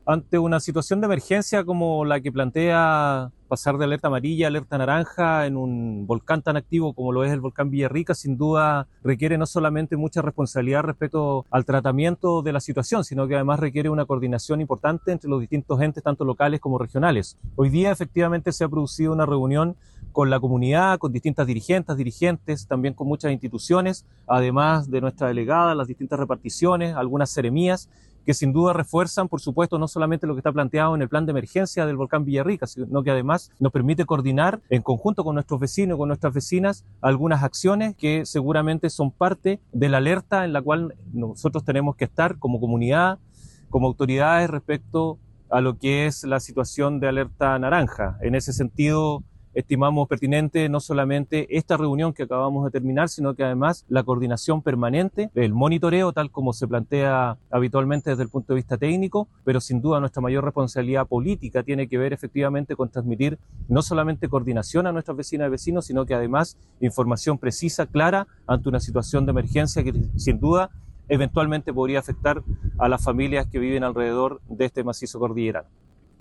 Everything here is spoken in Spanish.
Ante una situación de emergencia como la que plantea pasar de alerta amarilla a alerta naranja en un volcán tan activo como lo es el volcán Villarrica, sin duda requiere no solamente mucha responsabilidad respecto al tratamiento de la situación, sino que además requiere una coordinación importante entre los distintos entes, tanto locales como regionales. Hoy día efectivamente se ha producido una reunión con la comunidad, con distintas dirigentes, también con muchas instituciones, además de nuestra delegada, las distintas reparticiones, algunas seremías, que sin duda refuerzan, por supuesto, no solamente lo que está planteado en el plan de emergencia del volcán Villarrica, sino que además nos permite coordinar en conjunto con nuestros vecinos y con nuestras vecinas algunas acciones que seguramente son parte de la alerta en la cual nosotros tenemos que estar como comunidad, como autoridades respecto a lo que es la situación de alerta naranja. En ese sentido, estimamos pertinente no solamente esta reunión que acabamos de terminar, sino que además la coordinación permanente, el monitoreo tal como se plantea habitualmente desde el punto de vista técnico, pero sin duda nuestra mayor responsabilidad política tiene que ver efectivamente con transmitir no solamente coordinación a nuestras vecinas y vecinos, sino que además información precisa, clara, ante una situación de emergencia que sin duda eventualmente podría afectar a las familias que viven alrededor de este macizo cordillerano.